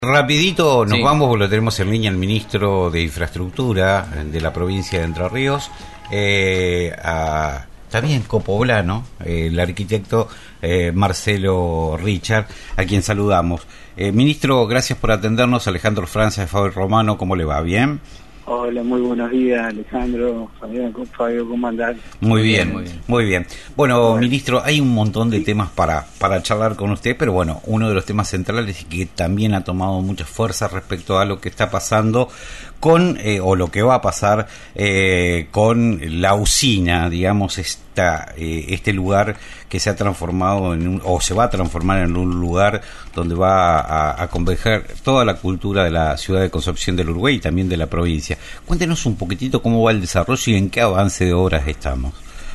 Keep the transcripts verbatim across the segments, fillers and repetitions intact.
Rapidito nos Sí. vamos, porque lo tenemos en línea el ministro de Infraestructura de la provincia de Entre Ríos, eh, a, también copoblano, eh, el arquitecto eh, Marcelo Richard, a quien saludamos. Eh, ministro, gracias por atendernos. Alejandro Franza de Fabio Romano, ¿cómo le va? ¿Bien? Hola, muy buenos días, Alejandro, Fabio, Fabio ¿cómo andás? Muy bien, muy bien. muy bien. Bueno, Bueno. ministro, hay un montón de temas para, para charlar con usted, pero bueno, uno de los temas centrales y que también ha tomado mucha fuerza respecto a lo que está pasando con, eh, o lo que va a pasar eh, con la usina, digamos, esta, eh, este lugar que se ha transformado en un, o se va a transformar en un lugar donde va a, a converger toda la cultura de la ciudad de Concepción del Uruguay y también de la provincia. Cuéntenos un poquitito cómo va el desarrollo y en qué avance de obras estamos.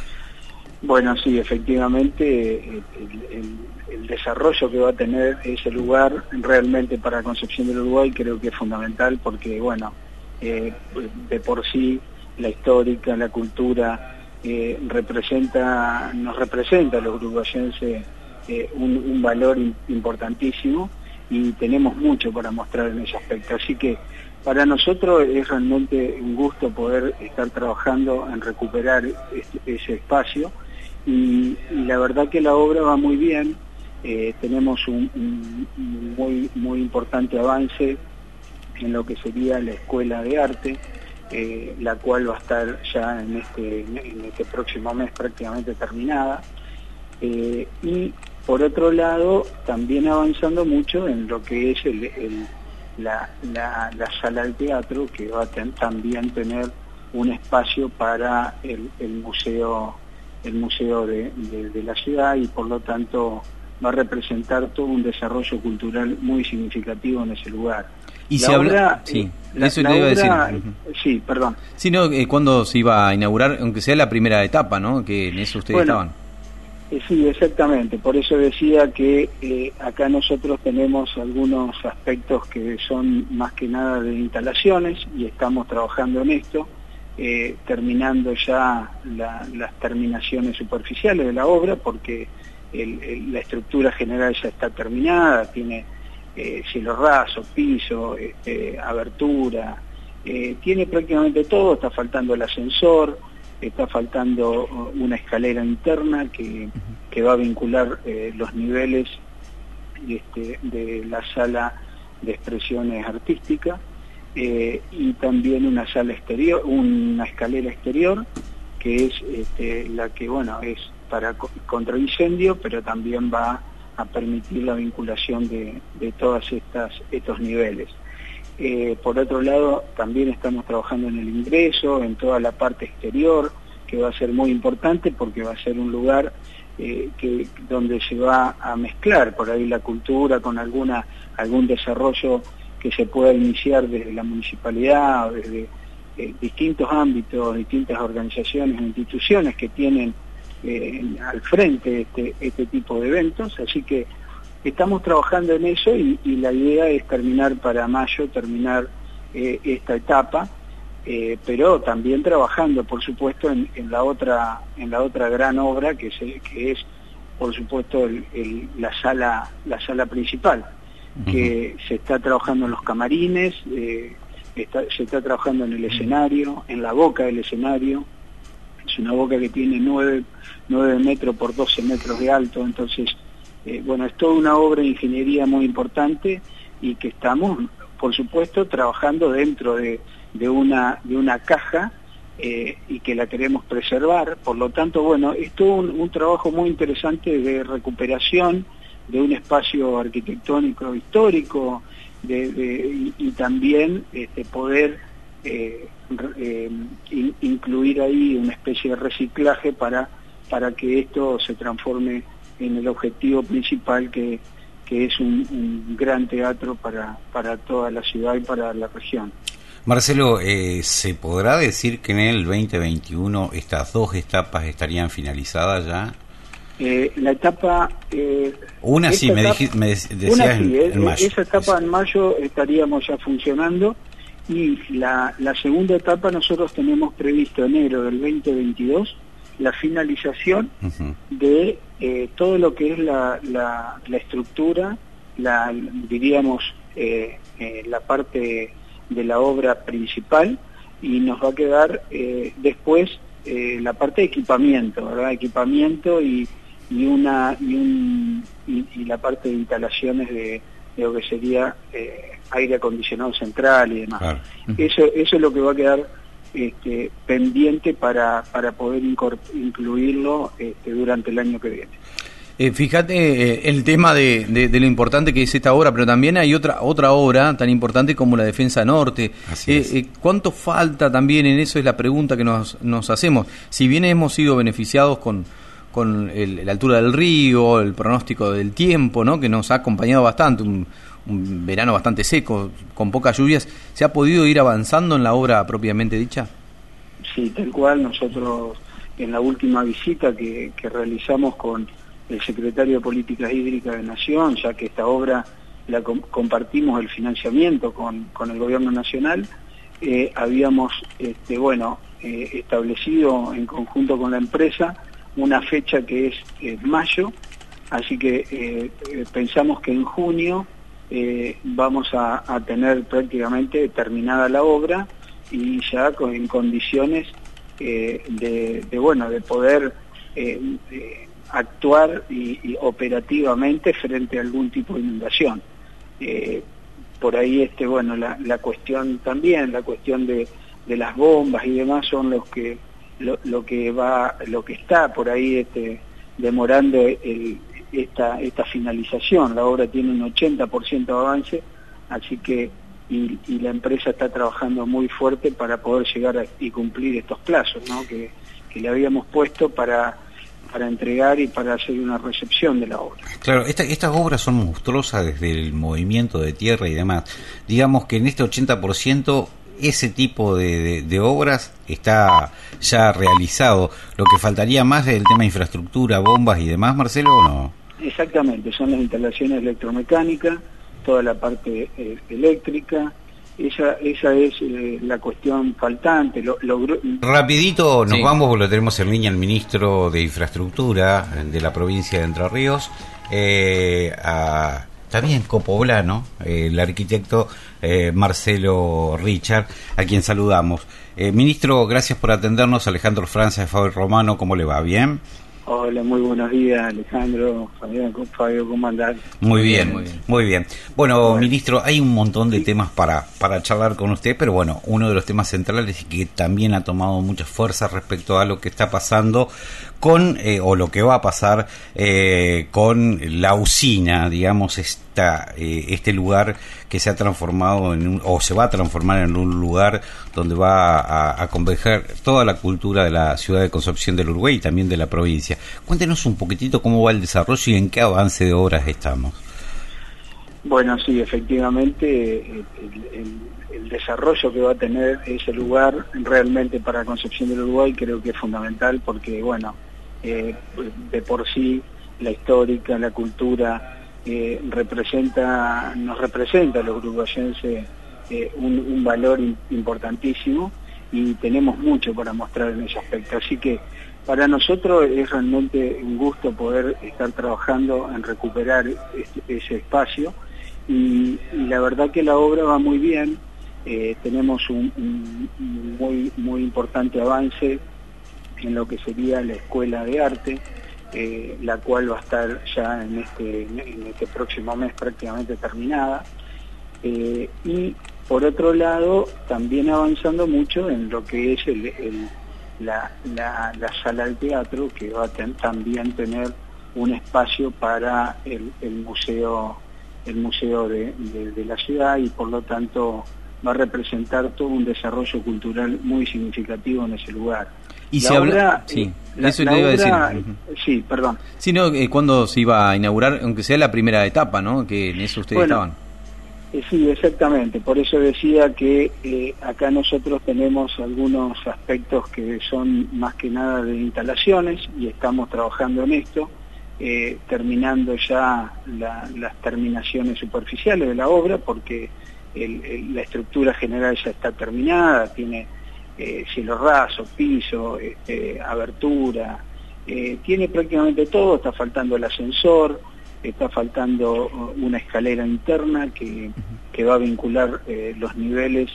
Bueno, sí, efectivamente, el, el, el desarrollo que va a tener ese lugar realmente para Concepción del Uruguay creo que es fundamental porque, bueno, eh, de por sí la histórica, la cultura, eh, representa, nos representa a los uruguayenses eh, un, un valor importantísimo y tenemos mucho para mostrar en ese aspecto. Así que para nosotros es realmente un gusto poder estar trabajando en recuperar este, ese espacio y, y la verdad que la obra va muy bien. Eh, tenemos un, un, un muy, muy importante avance en lo que sería la Escuela de Arte, eh, la cual va a estar ya en este, en este próximo mes prácticamente terminada. Eh, y por otro lado, también avanzando mucho en lo que es el, el, la, la, la sala de teatro, que va a ten, también tener un espacio para el, el museo, el museo de, de, de la ciudad y por lo tanto va a representar todo un desarrollo cultural muy significativo en ese lugar. Y la se habla, obra, sí, la, eso la le iba a obra, decir. Sí, perdón. Sí, no, eh, ¿cuándo se iba a inaugurar? Aunque sea la primera etapa, ¿no? Que en eso ustedes Bueno, estaban. Eh, sí, exactamente. Por eso decía que eh, acá nosotros tenemos algunos aspectos que son más que nada de instalaciones y estamos trabajando en esto, eh, terminando ya la, las terminaciones superficiales de la obra porque el, el, la estructura general ya está terminada, tiene eh, cielo raso, piso, este, abertura, eh, tiene prácticamente todo, está faltando el ascensor, está faltando una escalera interna que, que va a vincular eh, los niveles este, de la sala de expresiones artísticas eh, y también una sala exterior, una escalera exterior que es este, la que bueno es para contra incendio, pero también va a permitir la vinculación de, de todas estas estos niveles. Eh, por otro lado, también estamos trabajando en el ingreso, en toda la parte exterior, que va a ser muy importante porque va a ser un lugar eh, que, donde se va a mezclar por ahí la cultura con alguna algún desarrollo que se pueda iniciar desde la municipalidad, desde eh, distintos ámbitos, distintas organizaciones e instituciones que tienen eh, al frente este, este tipo de eventos, así que estamos trabajando en eso y, y la idea es terminar para mayo, terminar eh, esta etapa, eh, pero también trabajando, por supuesto, en, en la otra en la otra gran obra que, se, que es, por supuesto, el, el, la sala la sala principal, uh-huh. que se está trabajando en los camarines, eh, está, se está trabajando en el escenario, en la boca del escenario. Es una boca que tiene nueve metros por doce metros de alto, entonces Eh, bueno, es toda una obra de ingeniería muy importante y que estamos, por supuesto, trabajando dentro de, de, una, de una caja eh, y que la queremos preservar. Por lo tanto, bueno, es todo un, un trabajo muy interesante de recuperación de un espacio arquitectónico histórico de, de, y, y también este, poder eh, eh, in, incluir ahí una especie de reciclaje para, para que esto se transforme en el objetivo principal que, que es un, un gran teatro para, para toda la ciudad y para la región. Marcelo, eh, ¿se podrá decir que en el veinte veintiuno estas dos etapas estarían finalizadas ya? Eh, la etapa... Eh, una sí, me, etapa, dij, me decías una en, sí, eh, en mayo. Esa etapa en mayo estaríamos ya funcionando y la, la segunda etapa nosotros tenemos previsto enero del veinte veintidós la finalización uh-huh. de eh, todo lo que es la, la, la estructura, la, diríamos, eh, eh, la parte de la obra principal y nos va a quedar eh, después eh, la parte de equipamiento, ¿verdad? Equipamiento y, y una y, un, y, y la parte de instalaciones de, de lo que sería eh, aire acondicionado central y demás. Claro. Eso, eso es lo que va a quedar este, pendiente para, para poder incluirlo este, durante el año que viene. Eh, fíjate eh, el tema de, de, de lo importante que es esta obra, pero también hay otra otra obra tan importante como la Defensa Norte. Así es. Eh, eh, ¿Cuánto falta también en eso? Es la pregunta que nos, nos hacemos. Si bien hemos sido beneficiados con, con el, la altura del río, el pronóstico del tiempo, ¿no?, que nos ha acompañado bastante, un, un verano bastante seco, con pocas lluvias, ¿se ha podido ir avanzando en la obra propiamente dicha? Sí, tal cual. Nosotros en la última visita que, que realizamos con el secretario de Políticas Hídricas de Nación, ya que esta obra la com compartimos el financiamiento con, con el gobierno nacional, eh, habíamos este, bueno, eh, establecido en conjunto con la empresa una fecha que es eh, mayo, así que eh, eh, pensamos que en junio eh, vamos a, a tener prácticamente terminada la obra y ya con, en condiciones eh, de, de, bueno, de poder eh, eh, actuar y, y operativamente frente a algún tipo de inundación. Eh, por ahí este bueno la, la cuestión también, la cuestión de, de las bombas y demás son los que lo, lo que va, lo que está por ahí este, demorando el, esta, esta finalización. La obra tiene un ochenta por ciento de avance, así que y, y la empresa está trabajando muy fuerte para poder llegar a, y cumplir estos plazos, ¿no?, que, que le habíamos puesto para para entregar y para hacer una recepción de la obra. Claro, esta, estas obras son monstruosas desde el movimiento de tierra y demás. Digamos que en este ochenta por ciento ese tipo de, de, de obras está ya realizado. Lo que faltaría más es el tema de infraestructura, bombas y demás, Marcelo, ¿o no? Exactamente, son las instalaciones electromecánicas, toda la parte eh, eléctrica. Esa, esa es eh, la cuestión faltante. Lo, lo... Rapidito nos sí. vamos, porque lo tenemos en línea al ministro de Infraestructura de la provincia de Entre Ríos, eh, a, también copoblano, eh, el arquitecto eh, Marcelo Richard, a quien saludamos. Eh, ministro, gracias por atendernos. Alejandro Franza de Fabio Romano, ¿cómo le va? ¿Bien? Hola, muy buenos días, Alejandro, Fabio, Fabio ¿cómo andás? Muy bien, muy bien. Muy bien. Bueno, bueno, ministro, hay un montón de sí. temas para, para charlar con usted, pero bueno, uno de los temas centrales y que también ha tomado mucha fuerza respecto a lo que está pasando con, eh, o lo que va a pasar eh, con la usina, digamos, esta, eh, este lugar que se ha transformado en un, o se va a transformar en un lugar donde va a, a converger toda la cultura de la ciudad de Concepción del Uruguay y también de la provincia. Cuéntenos un poquitito cómo va el desarrollo y en qué avance de obras estamos. Bueno, sí, efectivamente, el, el, el desarrollo que va a tener ese lugar realmente para Concepción del Uruguay creo que es fundamental porque, bueno, eh, de por sí la histórica, la cultura, eh, representa, nos representa a los uruguayenses eh, un, un valor importantísimo y tenemos mucho para mostrar en ese aspecto. Así que para nosotros es realmente un gusto poder estar trabajando en recuperar este, ese espacio y, y la verdad que la obra va muy bien. Eh, tenemos un, un, un muy, muy importante avance en lo que sería la Escuela de Arte, eh, la cual va a estar ya en este, en este próximo mes prácticamente terminada. Eh, y por otro lado, también avanzando mucho en lo que es el, el, la, la, la sala de teatro, que va a ten, también tener un espacio para el, el museo, el museo de, de, de la ciudad y por lo tanto va a representar todo un desarrollo cultural muy significativo en ese lugar. Y se habla, sí, la, eso la le iba obra, a decir. Sí, perdón. Sí, no, eh, ¿cuándo se iba a inaugurar? Aunque sea la primera etapa, ¿no? Que en eso ustedes bueno, estaban. Eh, sí, exactamente. Por eso decía que eh, acá nosotros tenemos algunos aspectos que son más que nada de instalaciones y estamos trabajando en esto, eh, terminando ya la, las terminaciones superficiales de la obra, porque el, el, la estructura general ya está terminada, tiene eh, cielo raso, piso, este, abertura, eh, tiene prácticamente todo, está faltando el ascensor, está faltando una escalera interna que, que va a vincular eh, los niveles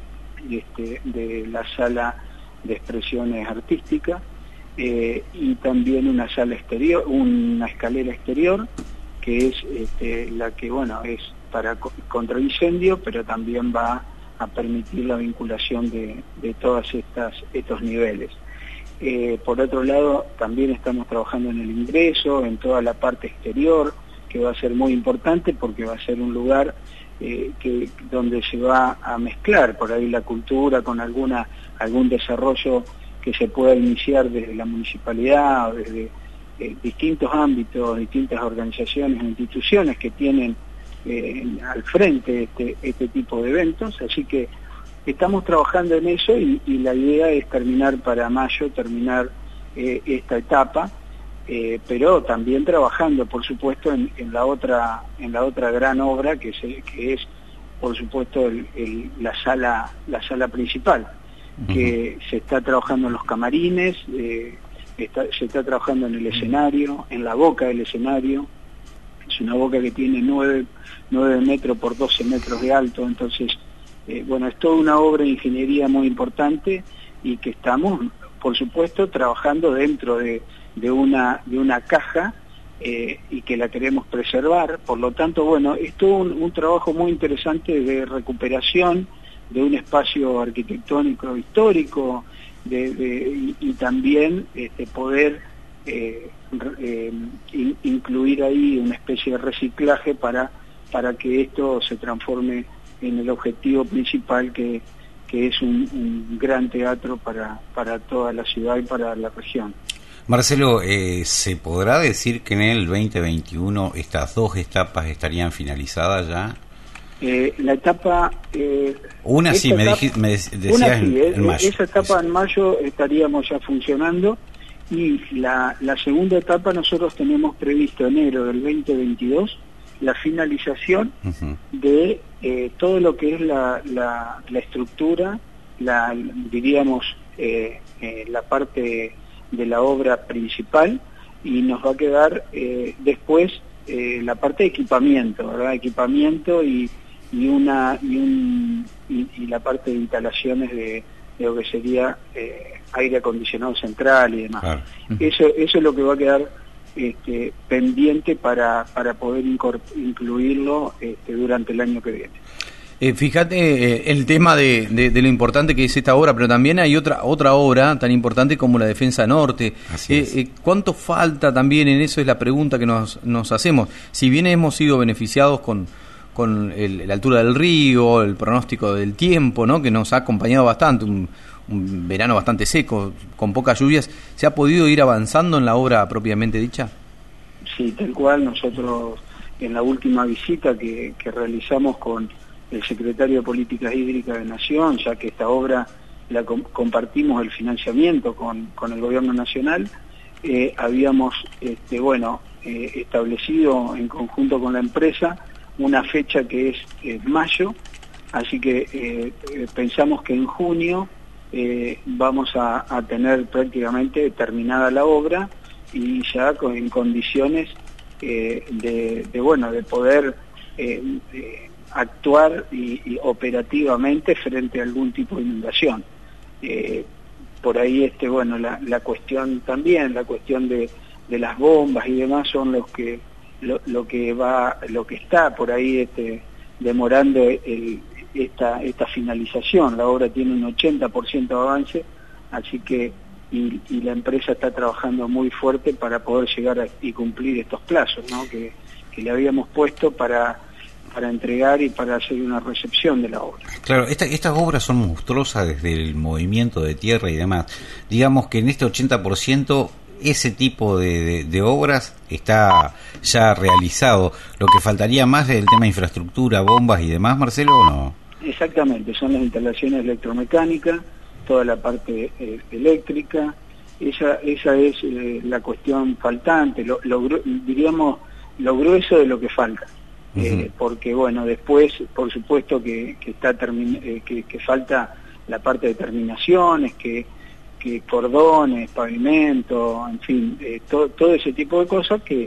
este, de la sala de expresiones artísticas, eh, y también una sala exterior, una escalera exterior, que es este, la que, bueno, es para contra incendio, pero también va a permitir la vinculación de, de todas estas estos niveles. Eh, por otro lado, también estamos trabajando en el ingreso, en toda la parte exterior, que va a ser muy importante porque va a ser un lugar eh, que donde se va a mezclar por ahí la cultura con alguna algún desarrollo que se pueda iniciar desde la municipalidad o desde eh, distintos ámbitos, distintas organizaciones e instituciones que tienen eh, al frente este, este tipo de eventos. Así que estamos trabajando en eso y, y la idea es terminar para mayo, terminar eh, esta etapa, eh, pero también trabajando, por supuesto, en, en la otra en la otra gran obra que, se, que es, por supuesto, el, el, la sala la sala principal, uh-huh. que se está trabajando en los camarines, eh, está, se está trabajando en el escenario, en la boca del escenario. Es una boca que tiene nueve metros por doce metros de alto, entonces Eh, bueno, es toda una obra de ingeniería muy importante y que estamos, por supuesto, trabajando dentro de, de, una, de una caja eh, y que la queremos preservar. Por lo tanto, bueno, es todo un, un trabajo muy interesante de recuperación de un espacio arquitectónico histórico de, de, y, y también este, poder eh, eh, in, incluir ahí una especie de reciclaje para, para que esto se transforme en el objetivo principal que, que es un, un gran teatro para, para toda la ciudad y para la región. Marcelo, eh, ¿se podrá decir que en el veinte veintiuno estas dos etapas estarían finalizadas ya? Eh, la etapa... Eh, una sí, me, etapa, dij, me decías una en, sí, en mayo. Esa etapa en mayo estaríamos ya funcionando y la, la segunda etapa nosotros tenemos previsto enero del veinte veintidós la finalización uh-huh. de eh, todo lo que es la, la, la estructura, la diríamos eh, eh, la parte de la obra principal, y nos va a quedar eh, después eh, la parte de equipamiento, ¿verdad? Equipamiento y, y una y, un, y, y la parte de instalaciones de, de lo que sería eh, aire acondicionado central y demás. Claro. Uh-huh. Eso, eso es lo que va a quedar Este, pendiente para, para poder incluirlo este, durante el año que viene. Eh, fíjate eh, el tema de, de, de lo importante que es esta obra, pero también hay otra otra obra tan importante como la Defensa Norte. Eh, eh, ¿Cuánto falta también en eso? Es la pregunta que nos, nos hacemos. Si bien hemos sido beneficiados con, con el, la altura del río, el pronóstico del tiempo, ¿no?, que nos ha acompañado bastante, un, un verano bastante seco, con pocas lluvias, ¿se ha podido ir avanzando en la obra propiamente dicha? Sí, tal cual. Nosotros en la última visita que, que realizamos con el secretario de Políticas Hídricas de Nación, ya que esta obra la com compartimos el financiamiento con, con el gobierno nacional, eh, habíamos este, bueno, eh, establecido en conjunto con la empresa una fecha que es eh, mayo, así que eh, eh, pensamos que en junio Eh, vamos a, a tener prácticamente terminada la obra y ya con, en condiciones eh, de, de bueno de poder eh, eh, actuar y, y operativamente frente a algún tipo de inundación. Eh, por ahí este bueno la, la cuestión también la cuestión de, de las bombas y demás son los que lo, lo que va lo que está por ahí este demorando el esta esta finalización. La obra tiene un ochenta por ciento de avance, así que y, y la empresa está trabajando muy fuerte para poder llegar a, y cumplir estos plazos, ¿no?, que, que le habíamos puesto para para entregar y para hacer una recepción de la obra. Claro, esta, estas obras son monstruosas desde el movimiento de tierra y demás. Digamos que en este ochenta por ciento ese tipo de, de, de obras está ya realizado. Lo que faltaría más es el tema de infraestructura, bombas y demás, Marcelo, ¿o no? Exactamente, son las instalaciones electromecánicas, toda la parte eh, eléctrica. Esa esa es eh, la cuestión faltante, lo, lo, diríamos lo grueso de lo que falta. Uh-huh. eh, porque bueno, después por supuesto que, que, está termi- eh, que, que falta la parte de terminaciones, que que cordones, pavimento, en fin, eh, to, todo ese tipo de cosas que, que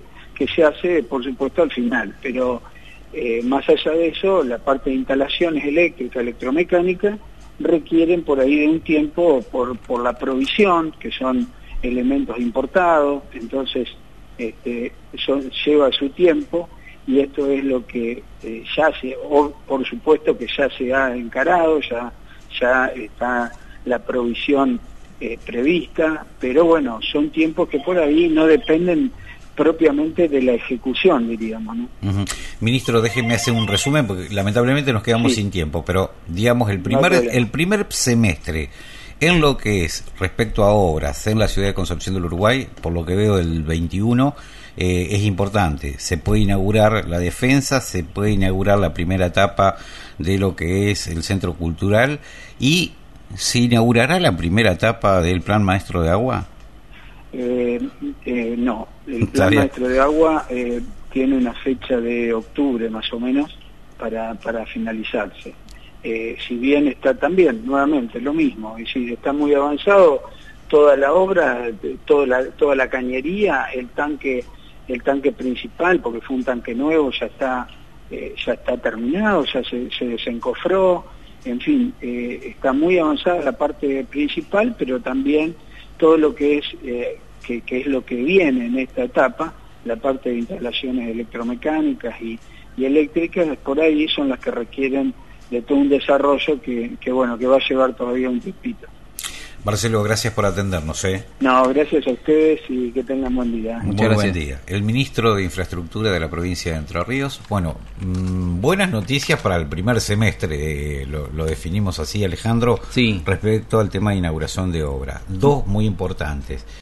que se hace, por supuesto, al final, pero eh, más allá de eso, la parte de instalaciones eléctricas, electromecánicas, requieren por ahí de un tiempo por, por la provisión, que son elementos importados, entonces este, son, lleva su tiempo, y esto es lo que eh, ya se, o, por supuesto que ya se ha encarado, ya, ya está la provisión eh, prevista, pero bueno, son tiempos que por ahí no dependen propiamente de la ejecución, diríamos, ¿no? Uh-huh. Ministro, déjeme hacer un resumen, porque lamentablemente nos quedamos sí. sin tiempo, pero digamos, el primer, no el primer semestre, en lo que es respecto a obras en la ciudad de Concepción del Uruguay, por lo que veo del veintiuno, eh, es importante. Se puede inaugurar la defensa, se puede inaugurar la primera etapa de lo que es el centro cultural, y ¿se inaugurará la primera etapa del Plan Maestro de Agua? Eh, eh, no, el Plan Maestro de Agua eh, tiene una fecha de octubre más o menos para, para finalizarse. Eh, si bien está también, nuevamente, lo mismo, es decir, está muy avanzado toda la obra, toda la, toda la cañería, el tanque, el tanque principal, porque fue un tanque nuevo, ya está, eh, ya está terminado, ya se, se desencofró, en fin, eh, está muy avanzada la parte principal, pero también todo lo que es, eh, que, que es lo que viene en esta etapa, la parte de instalaciones electromecánicas y, y eléctricas, por ahí son las que requieren de todo un desarrollo que, que bueno, que va a llevar todavía un tiempito. Marcelo, gracias por atendernos. ¿eh? No, gracias a ustedes y que tengan buen día. Muchas Muy gracias. Buen día. El ministro de Infraestructura de la provincia de Entre Ríos. Bueno, mmm, buenas noticias para el primer semestre, eh, lo, lo definimos así, Alejandro, sí. respecto al tema de inauguración de obra. Dos muy importantes.